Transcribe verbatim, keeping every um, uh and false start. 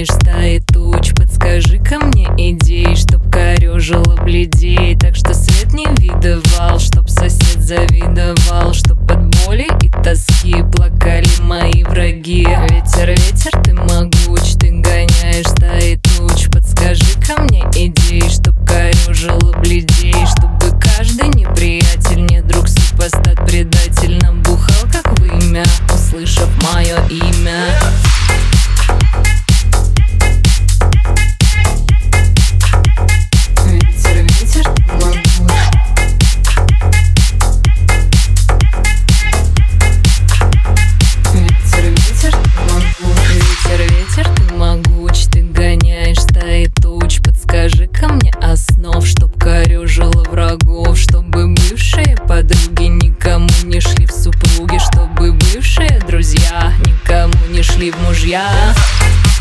гоняешь стаи туч. Подскажи-ка мне идей, чтоб корёжило бледей, так что свет не видывал, чтоб сосед завидовал, чтоб от боли и тоски плакали мои враги. Ветер, ветер, ты могуч, ты гоняешь стаи туч. Подскажи-ка мне идей, чтоб корёжило бледей, чтобы каждый неприятель, не друг, супостат, предатель нам бухал как вымя, услышав мое имя. Ветер, ветер, ты могуч. Ветер, ветер, ты могуч. Ветер, ветер, ты могуч, ты гоняешь стаи туч. Подскажи-ка мне основ, чтоб корёжило врагов, чтобы бывшие подруги никому не шли в супруги, чтобы бывшие друзья никому не шли в мужья.